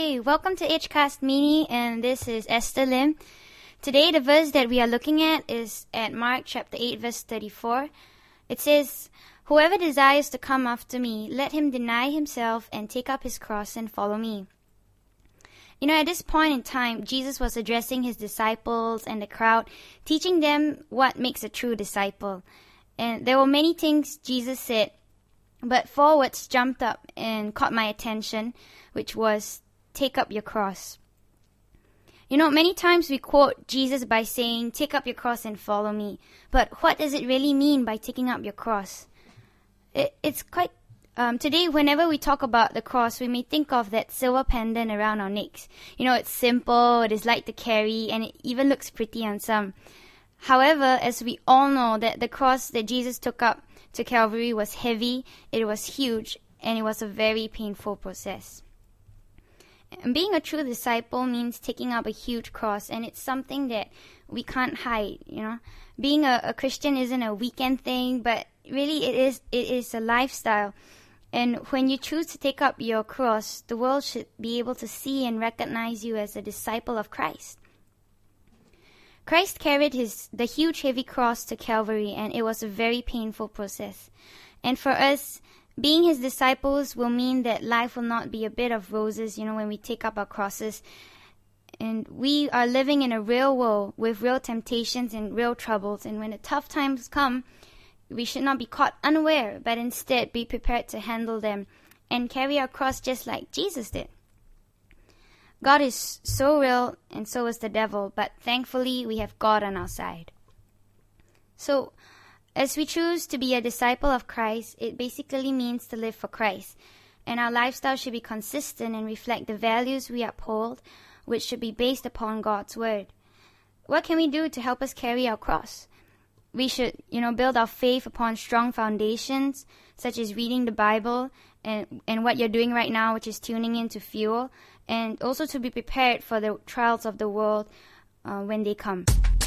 Hey, welcome to HCast Mini, and this is Esther Lim. Today, the verse that we are looking at is at Mark chapter 8, verse 34. It says, "Whoever desires to come after me, let him deny himself and take up his cross and follow me." You know, at this point in time, Jesus was addressing his disciples and the crowd, teaching them what makes a true disciple. And there were many things Jesus said, but 4 words jumped up and caught my attention, which was, take up your cross. You know, many times we quote Jesus by saying, take up your cross and follow me. But what does it really mean by taking up your cross? It's quite... Today, whenever we talk about the cross, we may think of that silver pendant around our necks. You know, it's simple, it is light to carry, and it even looks pretty on some. However, as we all know, that the cross that Jesus took up to Calvary was heavy, it was huge, and it was a very painful process. And being a true disciple means taking up a huge cross, and it's something that we can't hide, you know. Being a Christian isn't a weekend thing, but really it is a lifestyle. And when you choose to take up your cross, the world should be able to see and recognize you as a disciple of Christ. Christ carried the huge heavy cross to Calvary, and it was a very painful process. And for us, being his disciples will mean that life will not be a bed of roses, you know, when we take up our crosses. And we are living in a real world with real temptations and real troubles. And when the tough times come, we should not be caught unaware, but instead be prepared to handle them and carry our cross just like Jesus did. God is so real, and so is the devil, but thankfully we have God on our side. So, as we choose to be a disciple of Christ, it basically means to live for Christ. And our lifestyle should be consistent and reflect the values we uphold, which should be based upon God's Word. What can we do to help us carry our cross? We should, build our faith upon strong foundations, such as reading the Bible and what you're doing right now, which is tuning in to Fuel, and also to be prepared for the trials of the world when they come.